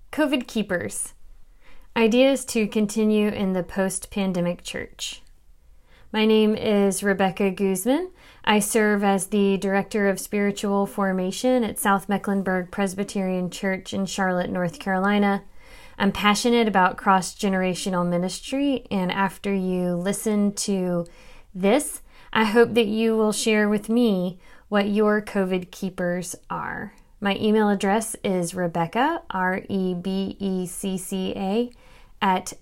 COVID Keepers. Ideas to continue in the post-pandemic church. My name is Rebecca Guzman. I serve as the Director of Spiritual Formation at South Mecklenburg Presbyterian Church in Charlotte, North Carolina. I'm passionate about cross-generational ministry, and after you listen to this, I hope that you will share with me what your COVID keepers are. My email address is Rebecca, Rebecca, at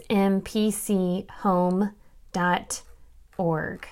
smpchome.org.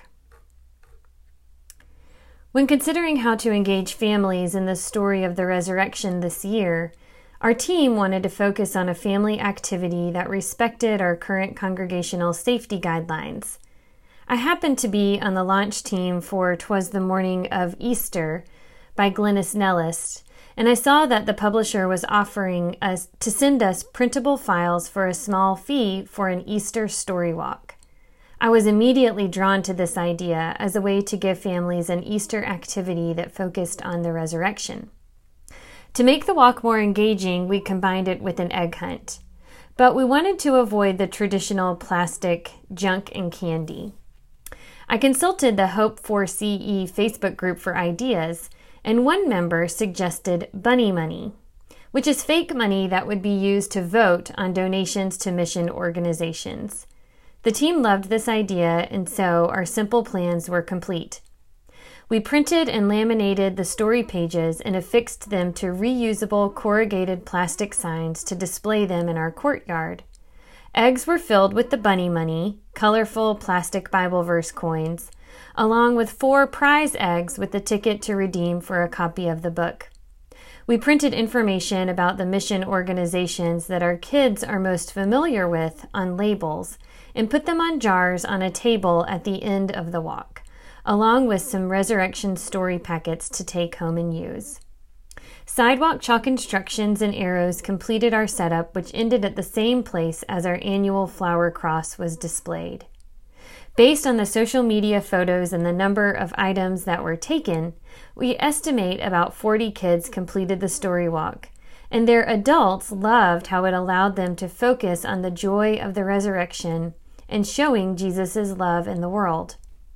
When considering how to engage families in the story of the resurrection this year, our team wanted to focus on a family activity that respected our current congregational safety guidelines. I happened to be on the launch team for 'Twas the Morning of Easter by Glennis Nellis, and I saw that the publisher was offering us to send us printable files for a small fee for an Easter story walk. I was immediately drawn to this idea as a way to give families an Easter activity that focused on the resurrection. To make the walk more engaging, we combined it with an egg hunt, but we wanted to avoid the traditional plastic junk and candy. I consulted the Hope for CE Facebook group for ideas, and one member suggested bunny money, which is fake money that would be used to vote on donations to mission organizations. The team loved this idea, and so our simple plans were complete. We printed and laminated the story pages and affixed them to reusable corrugated plastic signs to display them in our courtyard. Eggs were filled with the bunny money, colorful plastic Bible verse coins, along with 4 prize eggs with the ticket to redeem for a copy of the book. We printed information about the mission organizations that our kids are most familiar with on labels and put them on jars on a table at the end of the walk, along with some resurrection story packets to take home and use. Sidewalk chalk instructions and arrows completed our setup, which ended at the same place as our annual flower cross was displayed. Based on the social media photos and the number of items that were taken, we estimate about 40 kids completed the story walk, and their adults loved how it allowed them to focus on the joy of the resurrection and showing Jesus' love in the world.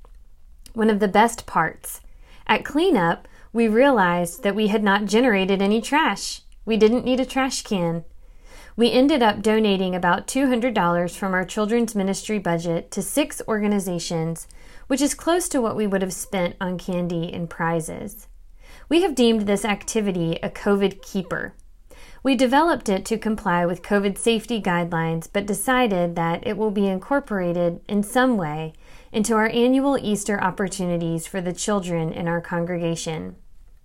One of the best parts, at cleanup, we realized that we had not generated any trash. We didn't need a trash can. We ended up donating about $200 from our children's ministry budget to 6 organizations, which is close to what we would have spent on candy and prizes. We have deemed this activity a COVID keeper. We developed it to comply with COVID safety guidelines, but decided that it will be incorporated in some way into our annual Easter opportunities for the children in our congregation.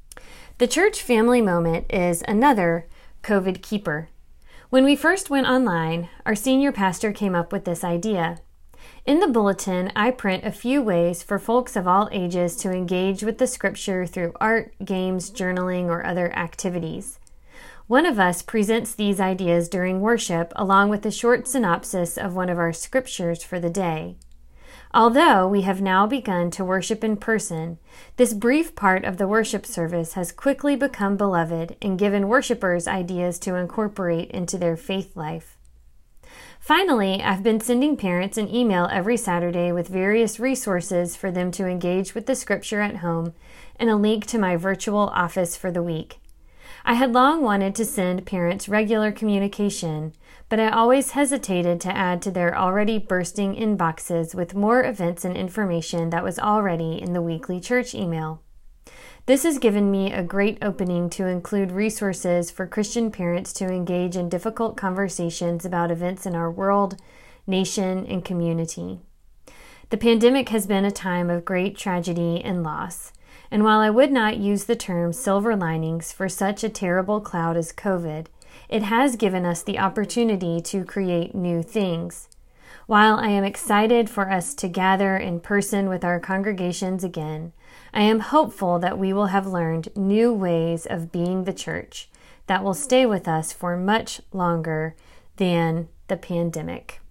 The church family moment is another COVID keeper. When we first went online, our senior pastor came up with this idea. In the bulletin, I print a few ways for folks of all ages to engage with the scripture through art, games, journaling, or other activities. One of us presents these ideas during worship along with a short synopsis of one of our scriptures for the day. Although we have now begun to worship in person, this brief part of the worship service has quickly become beloved and given worshipers ideas to incorporate into their faith life. Finally, I've been sending parents an email every Saturday with various resources for them to engage with the scripture at home and a link to my virtual office for the week. I had long wanted to send parents regular communication, but I always hesitated to add to their already bursting inboxes with more events and information that was already in the weekly church email. This has given me a great opening to include resources for Christian parents to engage in difficult conversations about events in our world, nation, and community. The pandemic has been a time of great tragedy and loss. And while I would not use the term silver linings for such a terrible cloud as COVID, it has given us the opportunity to create new things. While I am excited for us to gather in person with our congregations again, I am hopeful that we will have learned new ways of being the church that will stay with us for much longer than the pandemic.